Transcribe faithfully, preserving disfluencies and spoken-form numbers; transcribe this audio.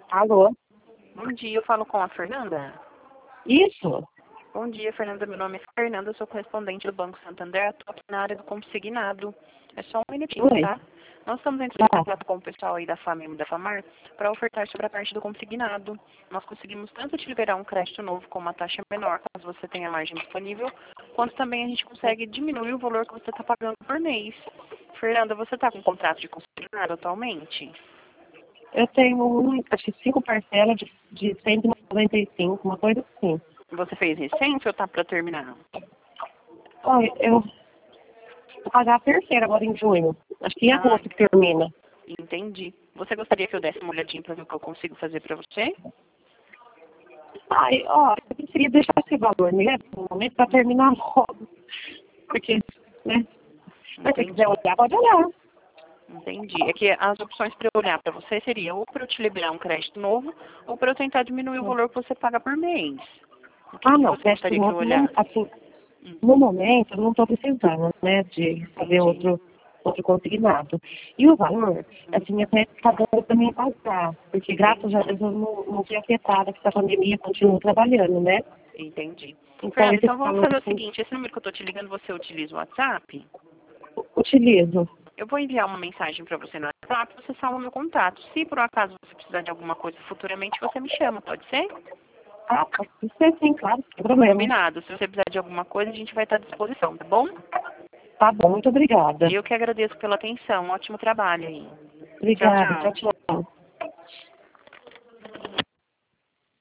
Alô? Bom dia, eu falo com a Fernanda. Isso? Bom dia, Fernanda. Meu nome é Fernanda, eu sou correspondente do Banco Santander, estou aqui na área do consignado. É só um minutinho, Oi. tá? Nós estamos entrando em Tá. contato com o pessoal aí da FAMEM e da FAMAR para ofertar sobre a parte do consignado. Nós conseguimos tanto te liberar um crédito novo com uma taxa menor, caso você tenha margem disponível, quanto também a gente consegue diminuir o valor que você está pagando por mês. Fernanda, você está com contrato de consignado atualmente? Eu tenho, um, acho que cinco parcelas de, de cento e noventa e cinco, uma coisa assim. Você fez recente ou está para terminar? Olha, eu vou pagar a terceira agora em junho. Acho que em Ah, agosto que termina. entendi. Você gostaria que eu desse uma olhadinha para ver o que eu consigo fazer para você? Ai, ó, eu preferia deixar esse valor mesmo, no momento, para terminar logo. Porque, né? Mas se quiser Entendi. olhar, pode olhar. Entendi. É que as opções para eu olhar para você seria ou para eu te liberar um crédito novo ou para eu tentar diminuir o valor que você paga por mês. O que, Ah, que não, você crédito gostaria que eu novo, não, olhasse? assim, Hum, no momento, eu não estou precisando, né, de fazer entendi. outro, outro consignado. E o valor, Hum, assim, até está dando para mim pagar, porque graças a entendi. Deus eu não, não fui afetada com essa pandemia, continuo trabalhando, né? Entendi. Então, Fernanda, esse então vamos valor, fazer o assim, seguinte, esse número que eu estou te ligando, você utiliza o WhatsApp? utilizo. Eu vou enviar uma mensagem para você no WhatsApp, você salva o meu contato. Se por um acaso você precisar de alguma coisa futuramente, você me chama, pode ser? Ah, pode ser sim, claro, sem problema. Combinado. Se você precisar de alguma coisa, a gente vai estar à disposição, tá bom? Tá bom, muito obrigada. Eu que agradeço pela atenção. Ótimo trabalho aí. Tchau, Obrigada, tchau, tchau. tchau.